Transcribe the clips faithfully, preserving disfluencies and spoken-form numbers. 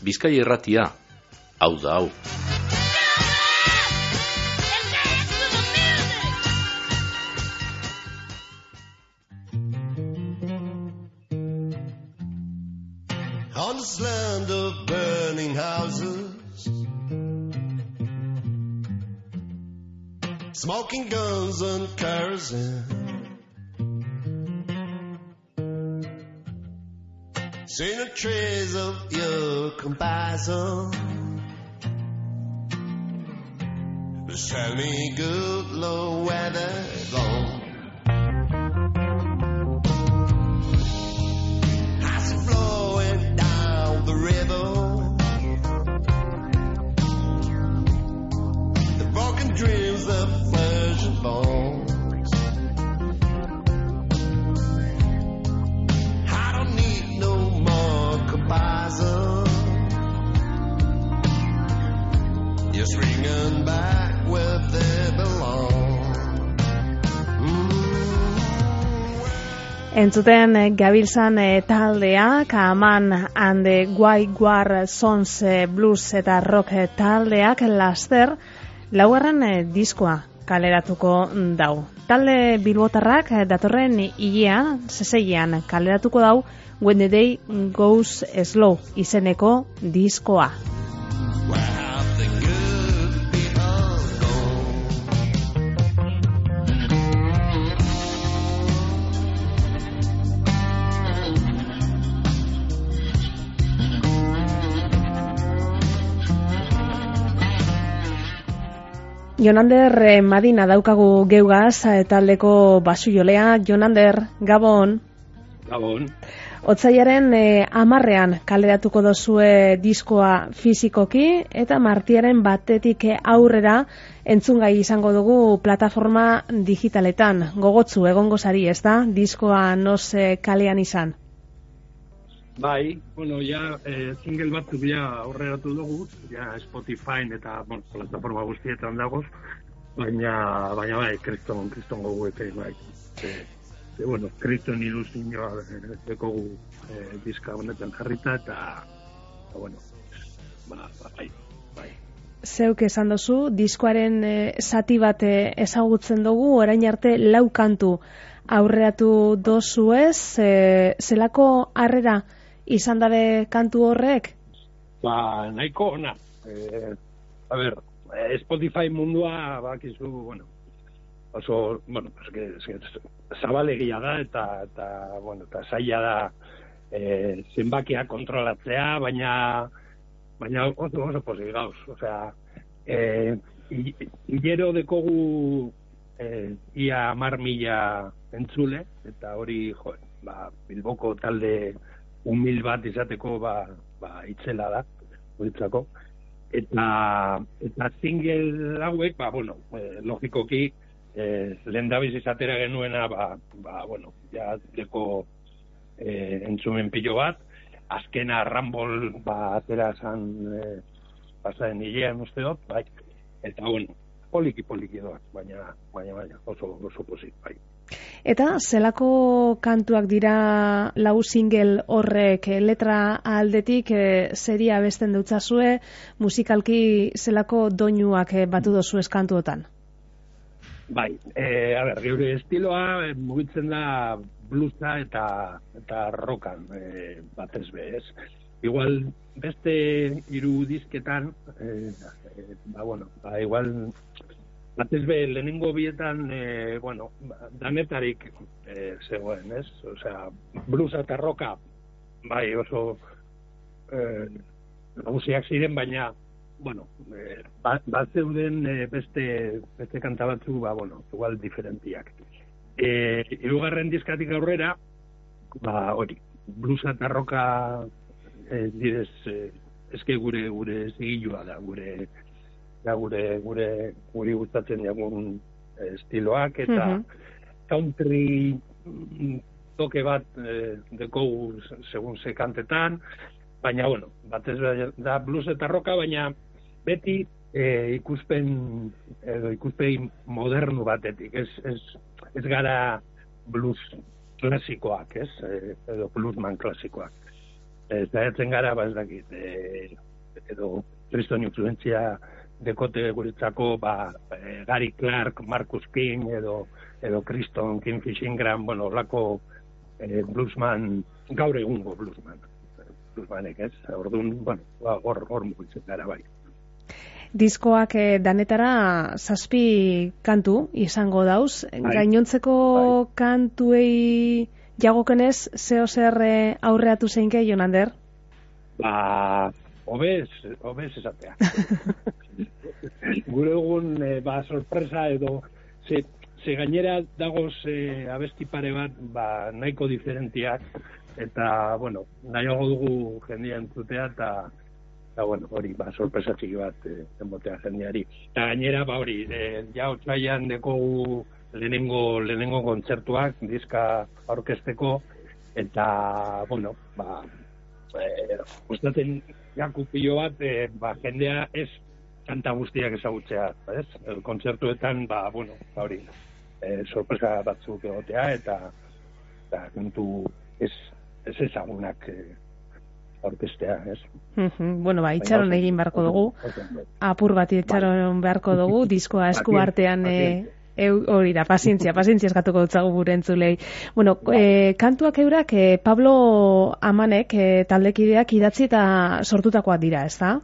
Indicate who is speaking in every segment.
Speaker 1: Bizkaia Irratia, hau da hau.
Speaker 2: On this land of burning houses, smoking guns and kerosene, seen the trace of your compassion. Tell me good Lord where they're gone. Dreams of virgin bones. I don't need no more comparison. Just ringing back where they belong.
Speaker 3: Entzuten gabiltzan taldeak, Aman and the White War Sons Blues eta Rock taldeak laster laugarren diskoa kaleratuko dau. Talde bilbotarrak datorren hilean, seseian kaleratuko dau When the Day Goes Slow izeneko diskoa. Jonander Madina daukagu geugaz taldeko basujolea. Jonander, Gabon.
Speaker 4: Gabon.
Speaker 3: Otsaiaren eh, amarrean kaleratuko dozue diskoa fizikoki eta martiaren batetik aurrera entzungai izango dugu plataforma digitaletan. Gogotzu egongo sari, ez da? Diskoa noz eh, kalean izan?
Speaker 4: Bai, bueno, ja eh, single batzuk ja aurreratu dugu, ja Spotify eta bueno, plataforma guztietan dagoz, baina baina bai, kriston, kriston gogu eke, bai. E, e, bueno, kriston ilusioa dekogu e, diska honetan jarrita eta, eta bueno, ba, bai, bai.
Speaker 3: Zeuk esan dozu, diskoaren e, zati bat ezagutzen dugu, orain arte lau kantu aurreratu dozu ez, e, zelako harrera izan dabe kantu horrek?
Speaker 4: Ba, nahiko ona. Eh, a ber, Spotify mundua, bakizu, bueno, oso, bueno, eske, eske, zabalegia da, eta, eta, bueno, eta zaila da eh, zenbakia kontrolatzea, baina, baina oso, oso posi gauz. Osea, eh, hilero dekogu eh, ia mar mila entzule, eta hori, jo, ba, Bilboko talde humil bat izateko ba, ba itzela da, horitzako. Eta, eta single hauek, ba, bueno, eh, logikoki, eh, lehen dabiz izatera genuena, ba, ba bueno, ja deko eh, entzumen pilo bat, azkena Rumble, ba, atera zan eh, pasaren hilean uste dut, bai, eta, bueno, poliki-poliki doak, baina, baina, baina, oso, oso posit, bai.
Speaker 3: Eta zelako kantuak dira lau single horrek, letra aldetik e, seria besten dutzazue, musikalki zelako doinuak e, batu dozu eskantuotan?
Speaker 4: Bai, e, a ber, geure estiloa e, mugitzen da bluesa eta eta rockan e, batez be, ez? Igual beste hiru disketan, e, e, ba, bueno, ba, igual batez be, lehenengo bietan, e, bueno, danetarik e, zegoen, ez? Osea, bluesa eta rocka, bai, oso e, nagusiak ziren, baina, bueno, e, bat, bat zeuden e, beste, beste kanta batzu, ba, bueno, igual diferentiak. E, hirugarren diskatik aurrera, ba, hori, bluesa eta rocka e, direz, e, eske gure, gure zigilua da, gure da gure gure guri gustatzen diagun estiloak eta uh-huh. country toke bat eh, dekogu segun ze kantetan, baina bueno, batez da blues eta rocka, baina beti eh, ikuspen edo ikuspegi modernu batetik, ez, ez, ez gara blues klasikoak, ez, edo bluesman klasikoak. ez da gara, ba ez dakit, e, edo kriston influentzia dekote guretzako, ba, e, Gary Clark, Marcus King, edo edo kriston Kingfish Ingram, bueno, lako e, bluesman, gaur egungo bluesman, bluesmanek, ez? Orduan, bueno, hor, hor mugitzen gara bai.
Speaker 3: Diskoak eh, danetara zazpi kantu izango dauz. Ai. Gainontzeko Ai. kantuei jagokenez, zeo zer eh, aurreatu zeinke, Jonander?
Speaker 4: Ba, obez, obez esatea. Gure egun, eh, ba, sorpresa edo, ze, ze gainera dagoz eh, abesti pare bat, ba, nahiko diferentiak, eta, bueno, nahiago dugu jendia entzutea, eta eta, bueno, hori, ba, sorpresa txiki bat eh, emotea jendeari. Eta gainera, ba, hori, eh, ja otsaian dekogu lehenengo, lehenengo kontzertuak, diska aurkezteko, eta, bueno, ba, eh, gustatzen jaku pilo bat, eh, ba, jendea ez kanta guztiak ezagutzea, ez? El kontzertuetan, ba, bueno, ba, hori, eh, sorpresa batzuk egotea, eta, eta kantu ez, ez ezagunak eh, orkestea, ez?
Speaker 3: Mm-hmm. Bueno, ba, itxaron egin beharko dugu, apur bat itxaron beharko dugu, diskoa esku artean e, hori da, pazientzia, pazientzia eskatuko dutzagu gure entzulei. Bueno, e, kantuak eurak e, Pablo Amanek e, taldekideak idatzi eta sortutakoak dira, ez da?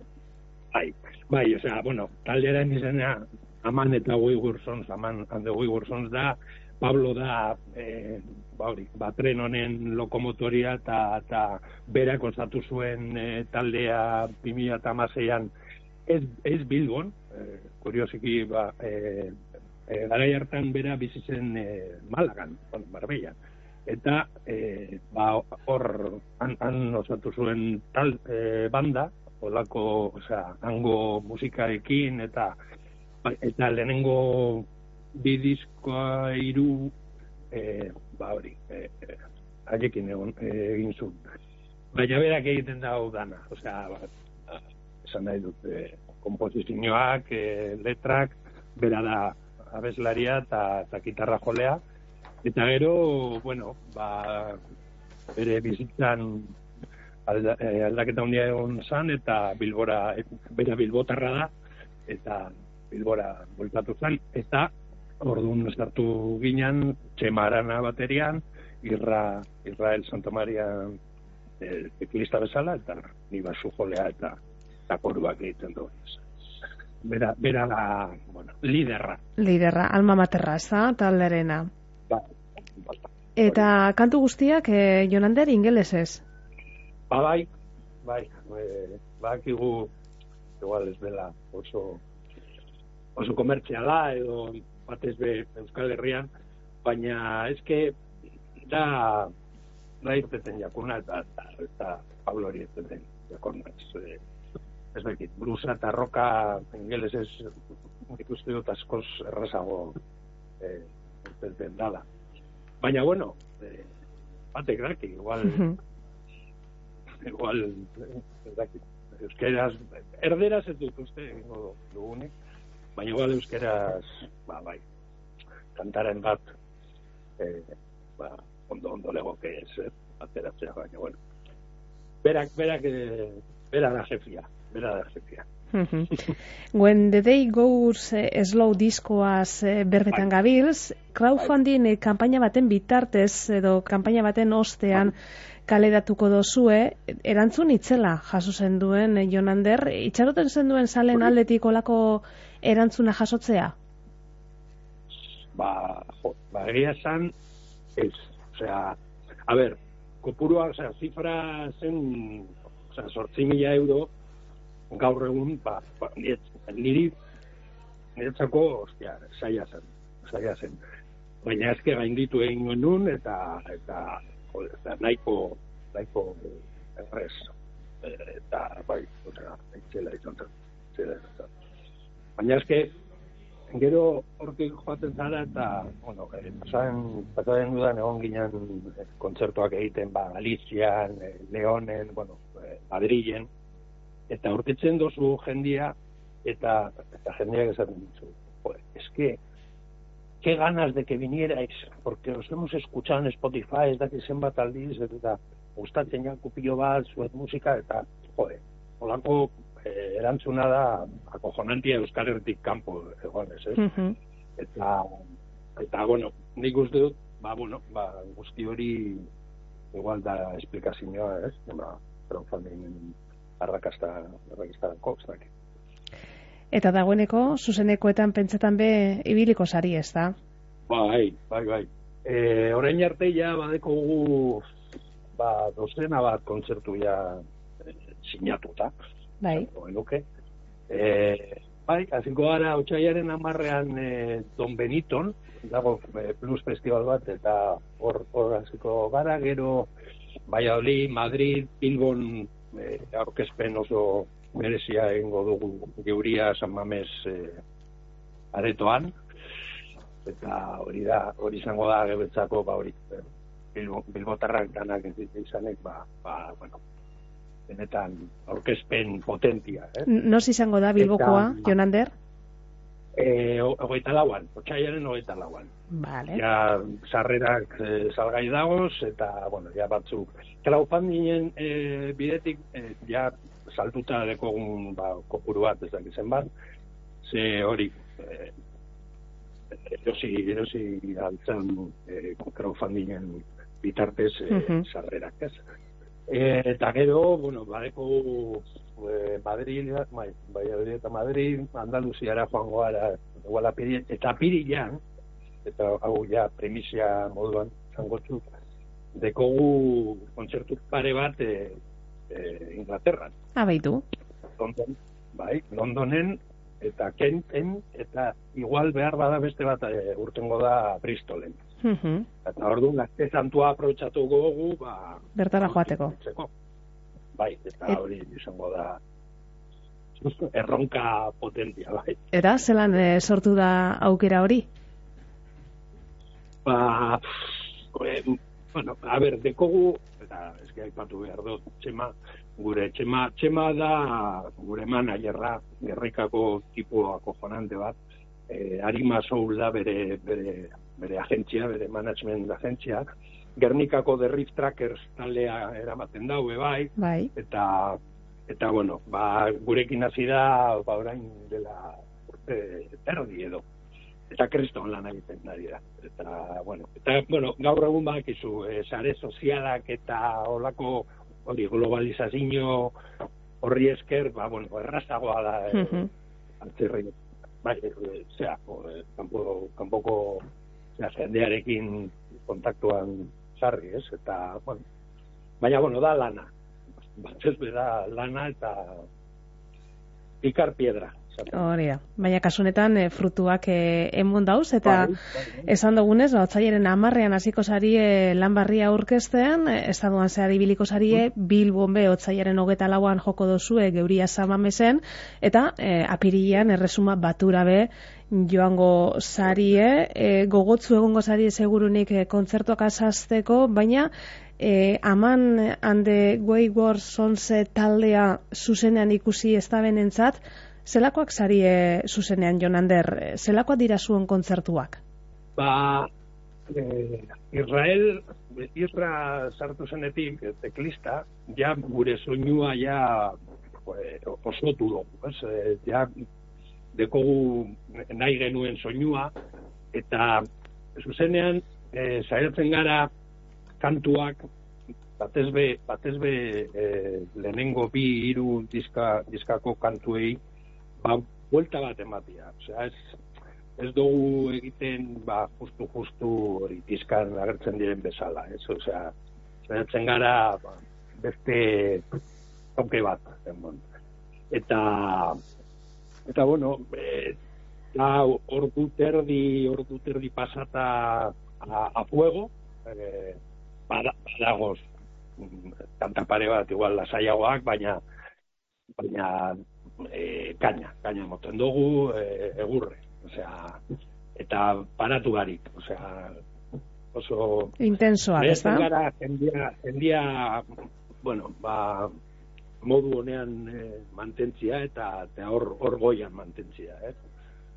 Speaker 4: Bai, bai, osea, bueno, taldearen izena Aman eta Uyghur Sons, Aman and the Uyghur Sons da, Pablo da, e, ba hori, ba, tren honen lokomotoria eta, eta berak osatu zuen e, taldea bi mila hamaseian ez, ez Bilbon, e, kuriosiki, ba, e, e, garai hartan bera bizi zen e, Malagan, bueno, Marbella. Eta e, ba, hor han, han osatu zuen tal e, banda, olako, osea, hango musikarekin, eta eta lehenengo bi diskoa hiru eh ba hori eh haiekin egon egin zuen. Baina berak egiten da hau dana, osea, ba, esan nahi dut eh konposizioak, eh, letrak, bera da abeslaria eta eta gitarra jolea, eta gero, bueno, ba bere bizitzan alda, eh, aldaketa handia egon zan, eta Bilbora, bera bilbotarra da, eta Bilbora bueltatu zen, eta orduan sartu ginen Txemarana baterian, Irra, Israel Santamaria eh, teklista bezala, eta ni basu jolea eta eta koruak egiten du. Bera, bera da, bueno, liderra.
Speaker 3: Liderra, alma materra, ez da, talderena.
Speaker 4: Ba, ba,
Speaker 3: eta kantu guztiak, eh, Jonander, ingelesez?
Speaker 4: Ba, bai, bai, eh, bakigu, igual ez dela oso oso komertziala edo batez be Euskal Herrian, baina eske da da irteten jakuna eta eta Pablo hori irteten jakuna. Ez, ez dakit, bluesa eta roka ingelesez ikuste dut askoz errazago eh, irteten dala. Baina, bueno, eh, batek daki, igual igual ez dakit, euskeraz, erderaz ez dut uste egingo dugunik, baina igual euskeraz, ba, bai, kantaren bat, eh, ba, ondo, ondo legoke ez, eh, ateratzea, baina, bueno. Berak, berak, eh, bera da jefia, bera da jefia.
Speaker 3: When the day goes eh, slow diskoaz eh, berbetan bai. Gabilz, crowdfunding eh, kanpaina baten bitartez, edo kanpaina baten ostean, bai. Kaleratuko dozue, erantzun itzela jaso zen duen, eh, Jonander, itxaroten zen duen salen aldetik olako erantzuna jasotzea?
Speaker 4: Ba, jo, ba, egia esan, ez, osea, a ber, kopurua, osea, zifra zen, osea, sortzi mila euro, gaur egun, ba, ba niri, niretzako, ostia, saia zen, saia zen. Baina ezke gainditu egin genuen, eta, eta, joder, eta nahiko, nahiko errez, eta, bai, osea, eitzela izan zen, eitzela izan zen. Baina eske, gero hortik joaten zara, eta, bueno, eh, pasaden, pasaden dudan egon ginen eh, kontzertuak egiten, ba, Galizian, eh, Leonen, bueno, eh, Madrilen, eta aurkitzen dozu jendia, eta, eta jendiak esaten ditzu. Jo, eske, qué ganas de que vinierais, porque os hemos escuchado en Spotify, ez dakit zenbat aldiz, eta gustatzen jaku pilo bat, zuet musika, eta, jode, holako eh, erantzuna da acojonantia Euskal Herritik kanpo egonez, ez?
Speaker 3: Mhm.
Speaker 4: Eta, eta, bueno, nik uste dut, ba, bueno, ba, guzti hori igual da esplikazioa, ez? Ba, crowdfunding arrakasta, arrakastarako, ez dakit.
Speaker 3: Eta dagoeneko, zuzenekoetan pentsetan be ibiliko sari, ez da?
Speaker 4: Bai, bai, bai. E, orain arte ja badeko gu ba, dozena bat kontzertu ja e, sinatuta.
Speaker 3: Bai.
Speaker 4: Nuke. E, bai, hasiko gara otsailaren hamarrean e, Don Beniton, dago e, Plus Festival bat, eta hor hor hasiko gara, gero Valladolid, Madrid, Bilbon e, aurkezpen oso merezia egingo dugu Geuria San Mames e, aretoan, eta hori da, hori izango da gebetzako, ba hori, Bilbo, Bilbotarrak danak izanek, ba, ba, bueno, benetan aurkezpen potentia, eh?
Speaker 3: Nos izango da Bilbokoa,
Speaker 4: Eta,
Speaker 3: Jon Ander?
Speaker 4: E, hogeita lauan, otsailaren hogeita lauan.
Speaker 3: Vale.
Speaker 4: Ja, sarrerak e, salgai dagoz, eta, bueno, ja batzuk. Crowdfundingen e, bidetik, e, ja, saltuta dekogun, ba, kopuru bat, ez dakizen bat, ze hori, e, erosi, erosi altzen e, crowdfundingen bitartez e,
Speaker 3: Mhm.
Speaker 4: sarrerak, ez? E, eta gero, bueno, badeko e, Madrid, bai, Valladolid eta Madrid, Andaluziara joango gara, igual apiri, eta apirilean, eta hau ja premisia moduan zangotzuk, dekogu kontzertu pare bat e, e, Inglaterran.
Speaker 3: Ah, baitu.
Speaker 4: London, bai, Londonen, eta Kenten, eta igual behar bada beste bat e, urtengo da Bristolen.
Speaker 3: Mhm.
Speaker 4: Eta orduan, gazte santua aprobetxatu gogu, ba...
Speaker 3: Bertara joateko.
Speaker 4: Joateko. Bai, eta
Speaker 3: Et-
Speaker 4: hori izango da erronka potentia, bai.
Speaker 3: Eta, zelan eh, sortu da aukera hori?
Speaker 4: Ba, e, bueno, a ber, dekogu, eta eski aipatu behar dut, Txema, gure Txema, Txema da gure managerra, Gerrikako tipo acojonante bat, e, Arima Soul da bere, bere, bere agentzia, bere management agentzia, Gernikako The Riff Trackers taldea eramaten daue bai,
Speaker 3: Bai.
Speaker 4: eta eta bueno, ba, gurekin hasi da, ba, orain dela urte erdi edo. Eta kriston lan egiten ari da. Eta, bueno, eta, bueno, gaur egun badakizu, e, sare sozialak eta olako hori globalizazio horri esker, ba, bueno, errazagoa da e,
Speaker 3: Mhm.
Speaker 4: antzerri. Bai, e, zera, e, kanpo, kanpoko zera, jendearekin kontaktuan sarri, ez? Eta, bueno, baina, bueno, da lana. Batez da lana eta pikar piedra.
Speaker 3: Hori da. Baina kasunetan e, frutuak e, emon dauz, eta
Speaker 4: Bai, bai, bai.
Speaker 3: esan dugunez, ba, otsailaren hamarrean hasiko sarie lan barria aurkezten, e, estaduan zehar ibiliko sarie, Bilbon be otsailaren hogeta lauan joko dozue Geuria San Mamesen, eta e, apirilean erresuma batura be joango sarie, e, gogotzu egongo sarie segurunik e, kontzertuak asazteko, baina e, aman hande Wayward Sonse taldea zuzenean ikusi ez da benentzat, zelakoak sarie zuzenean, Jon Ander? Zelakoak dira zuen kontzertuak?
Speaker 4: Ba, eh, Israel, Isra sartu zenetik, teklista, ja gure soinua ja eh, osotu dugu, ez? Eh, ja dekogu nahi genuen soinua, eta zuzenean eh, saiatzen gara kantuak batez be, batez be eh, lehenengo bi hiru diska, diskako kantuei ba, buelta bat ematia. Osea, ez, ez dugu egiten, ba, justu-justu hori diskan agertzen diren bezala, ez? Osea, saiatzen gara ba, beste toke bat. Emon. Eta, eta bueno, e, da, ordu terdi, ordu terdi pasata a, a fuego, e, bada, badagoz, tanta pare bat, igual lasaiagoak, baina, baina, E, kaina, kaina moten dugu, e, egurre, osea, eta paratu garik, osea, oso...
Speaker 3: Intensoak, ez da?
Speaker 4: Gara, jendia, jendia, bueno, ba, modu honean e, mantentzia eta eta hor hor goian mantentzia, eh?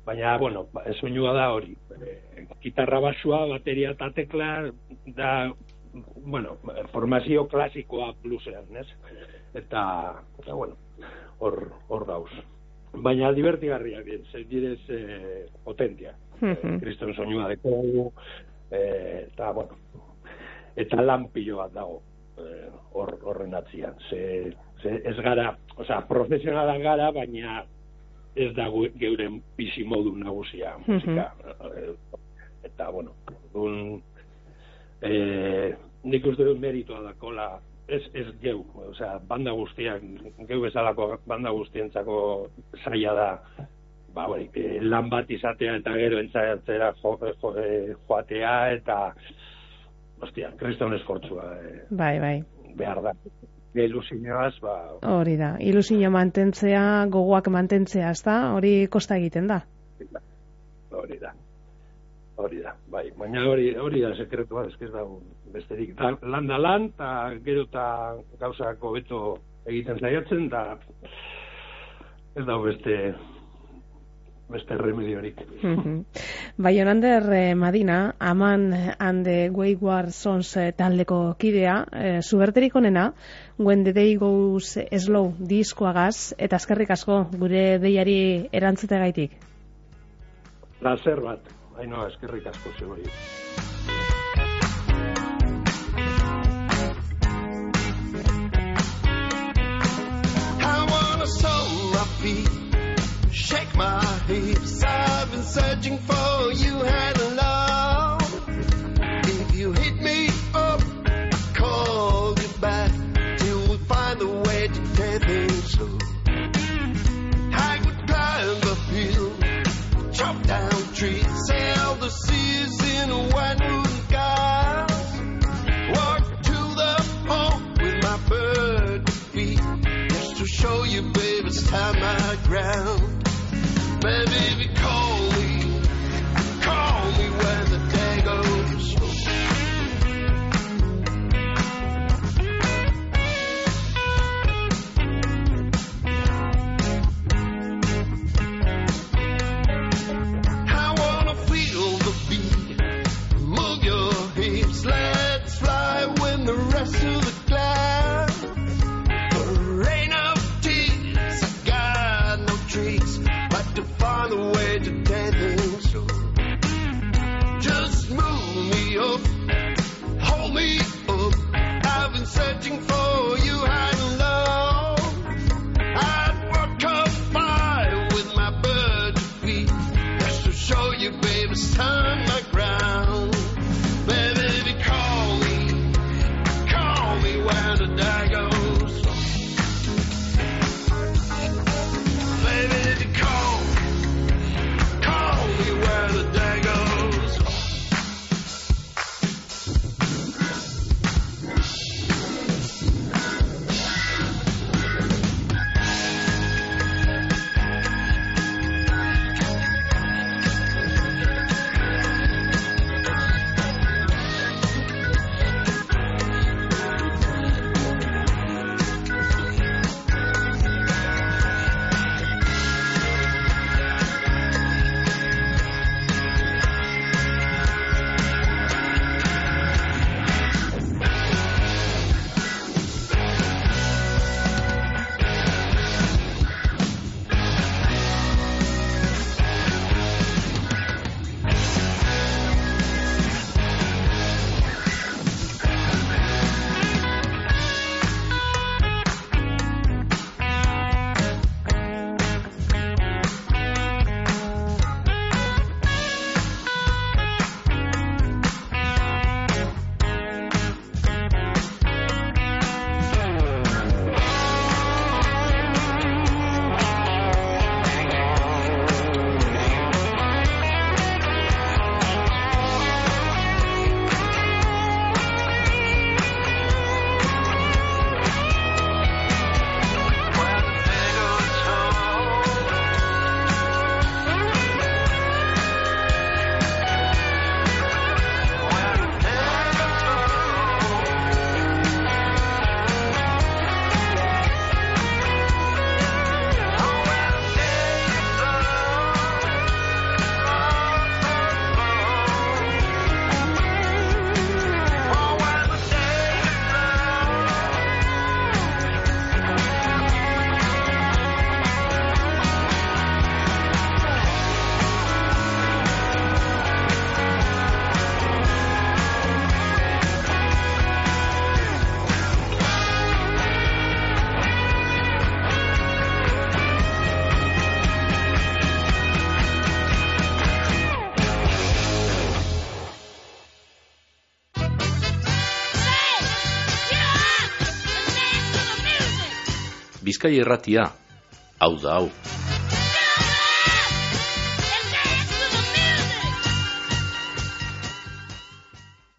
Speaker 4: baina, bueno, ba, soinua da hori. E, gitarra basua, bateria eta tekla, da, bueno, formazio klasikoa bluesean, ez? Eta, eta bueno, hor, hor dauz. Baina divertigarriak, ez direz eh, potentia.
Speaker 3: Mhm.
Speaker 4: Kriston soinua deko, eh, eta, bueno, eta lan pilo bat dago eh, hor, horren atzian. Ze, ze ez gara, osea, profesionalak gara, baina ez da gu- geuren bizimodu nagusia musika. Eh, eta, bueno, un, eh, nik uste dut meritua dakola, ez, ez geu, osea, banda guztiak, geu bezalako banda guztientzako zaila da, ba, hori, eh, lan bat izatea eta gero entzaiatzera jo, jo, eh, joatea eta, ostia, kriston esfortzua eh,
Speaker 3: Bai, bai.
Speaker 4: behar da. Ilusioaz, ba,
Speaker 3: Hori da, ilusio mantentzea, gogoak mantentzea, ezta? Hori kosta egiten da.
Speaker 4: hori da. Hori da, bai. Baina hori, hori da sekretua, ez ez dago besterik. Da, lan da lan, eta gero eta gauzak hobeto egiten saiatzen, da ez dago beste beste remediorik.
Speaker 3: Mhm. Bai, Jonander eh, Madina, Aman and the Wayward Sons eh, taldeko kidea, eh, zuberterik onena, When the Day Goes Slow diskoagaz, eta eskerrik asko gure deiari erantzutegaitik.
Speaker 4: Plazer bat, haino eskerrik asko zebori.
Speaker 2: I wanna sow my feet, shake my hips. I've been searching for you had love. If you hit me up, I'll call you back till we find a way to tear things slow. I would climb the hill, chop down trees, sail the seas in a white wooden cars, walk to the pole with my bird feet, just to show you, baby, it's time my ground. Baby, call me, call me when the day goes slow. I wanna feel the beat, move your hips, let's fly when the rest of the clouds. The rain of tears, I got no trees, but to find a way to
Speaker 1: Bizkaia Irratia, hau da hau.